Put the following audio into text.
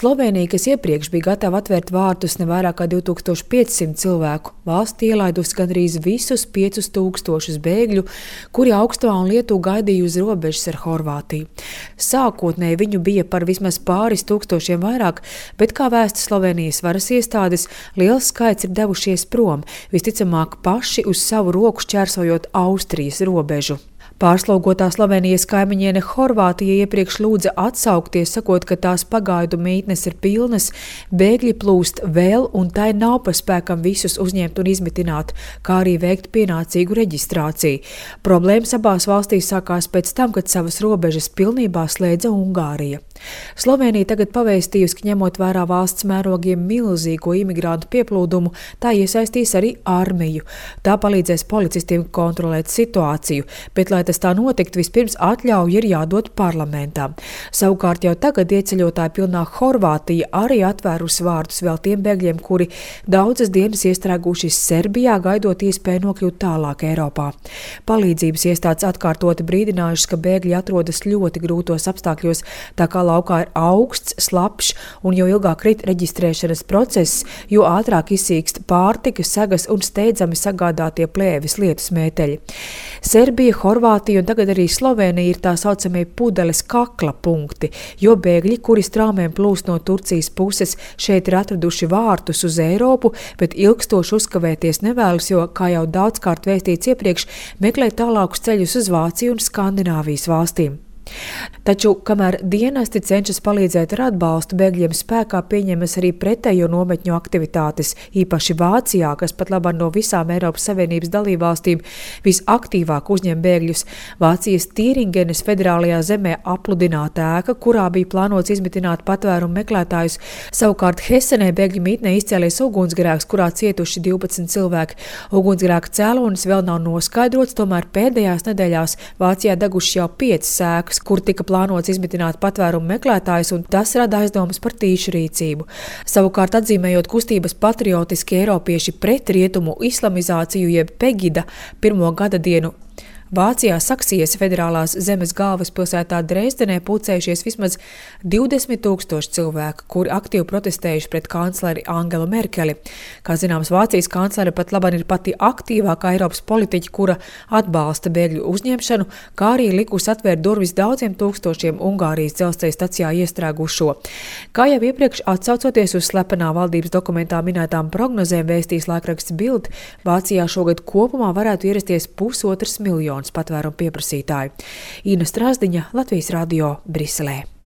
Slovēnija, kas iepriekš bija gatava atvērt vārtus ne vairāk kā 2500 cilvēku, valsti ielaidusi gandrīz visus 5000 bēgļu, kuri Augstuvā un Lietuvā gaidīja uz robežas ar Horvātiju. Sākotnēji viņu bija par vismaz pāris tūkstošiem vairāk, bet, kā vēsta Slovēnijas varas iestādes, liels skaits ir devušies prom, visticamāk paši uz savu roku šķērsojot Austrijas robežu. Pārslogotā Slovēnijas kaimiņiene Horvātija iepriekš lūdza atsaukties, sakot, ka tās pagaidu mītnes ir pilnas, bēgļi plūst vēl un tai nav pa spēkam visus uzņemt un izmitināt, kā arī veikt pienācīgu reģistrāciju. Problēmas abās valstīs sākās pēc tam, kad savas robežas pilnībā slēdza Ungārija. Slovēnija tagad pavēstījusi, ka ņemot vērā valsts mērogiem milzīgo imigrantu pieplūdumu, tā iesaistīs arī armiju. Tā palīdzēs policistiem kontrolēt situāciju, bet, lai tas tā notikt, vispirms atļauja ir jādod parlamentā. Savukārt jau tagad ieceļotāji pilnā Horvātija arī atvērusi vārtus vēl tiem bēgļiem, kuri daudzas dienas iestrēguši Serbijā, gaidot iespēju nokļūt tālāk Eiropā. Palīdzības iestādes atkārtoti brīdinājušas, ka bēgļi atrodas ļoti grūtos apstākļos, tā kā laukā ir augsts, slapjš un jo ilgāk rit reģistrēšanas process, jo ātrāk izsīkst pārtika, segas un steidzami sagādātie plēvis lietus mēteļi. Serbija, Horvātija un tagad arī Slovēnija ir tā saucamie pudeles kakla punkti, jo bēgļi, kuri straumēm plūst no Turcijas puses, šeit ir atraduši vārtus uz Eiropu, bet ilgstoši uzkavēties nevēlas, jo, kā jau daudzkārt vēstīts iepriekš, meklē tālākus ceļus uz Vāciju un Skandināvijas valstīm. Taču, kamēr dienesti cenšas palīdzēt ar atbalstu, bēgļiem spēkā pieņemas arī pretējo nometņu aktivitātes, īpaši Vācijā, kas pat labāk no visām Eiropas Savienības dalībvalstīm visaktīvāk uzņem bēgļus. Vācijas Tīringenes federālajā zemē apludināta ēka, kurā bija plānots izmitināt patvērumu meklētājus. Savukārt Hesenē bēgļu mītnē izcēlies ugunsgrēks, kurā cietuši 12 cilvēki. Ugunsgrēka cēlonis vēl nav noskaidrots, tomēr pēdējās nedēļās Vācijā deguši jau 5 ēkas, kur tika plānots izmitināt patvērumu meklētājus, un tas rada aizdomas par tīšu rīcību. Savukārt, atzīmējot kustības patriotiski eiropieši pret rietumu islamizāciju jeb Pegida pirmo gada dienu, Vācijā Saksijas federālās zemes galvaspilsētā Dresdenē pulcējušies vismaz 20 000 cilvēku, kuri aktīvi protestējuši pret kancleri Angelu Merkeli. Kā zināms, Vācijas kanclere pat labāk ir pati aktīvākā Eiropas politiķa, kura atbalsta bēgļu uzņemšanu, kā arī likusi atvērt durvis daudziem tūkstošiem Ungārijas dzelzceļa stacijā iestrēgušo. Kā jau iepriekš atsaucoties uz slepenā valdības dokumentā minētām prognozēm, vēstīs laikraksts Bild, Vācijā šogad kopumā varētu ierasties 1,5 miljonu patvērumu pieprasītāju. Ina Strāzdiņa, Latvijas radio, Briselē.